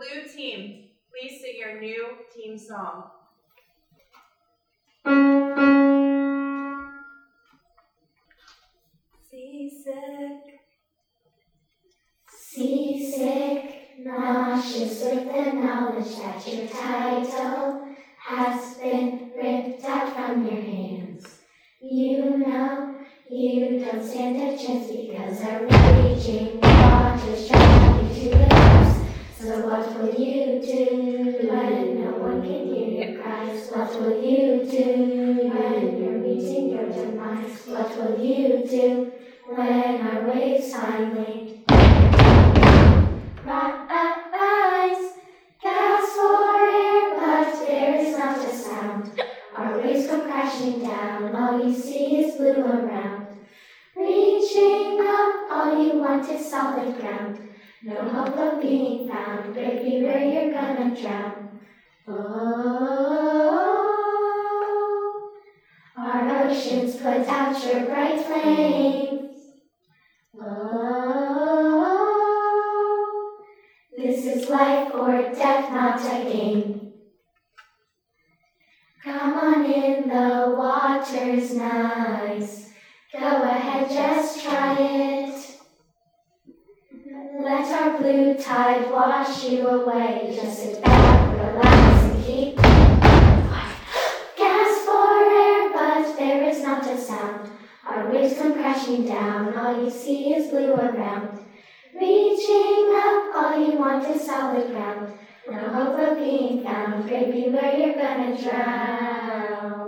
blue team, please sing your new team song. Seasick. Seasick, nauseous with the knowledge that your title has been ripped out from your hands. You know you don't stand a chance because a raging waters drag you to the depths. So what will you do when no one can hear your cries? What will you do when you're meeting your demise? What will you do when our waves finally rise? Gasp for air, but there is not a sound. Our waves come crashing down, all you see is blue around. Reaching up, all you want is solid ground. No hope of being found, baby, where you're gonna drown. Oh, our oceans put out your bright flames. Oh, this is life or death, not a game. Come on in, the water's nice. Go ahead, just try it. Let our blue tide wash you away. Just sit back, relax, and keep gasp for air, but there is not a sound. Our waves come crashing down, all you see is blue around. Reaching up, all you want is solid ground. No hope of being found, baby, where you're gonna drown.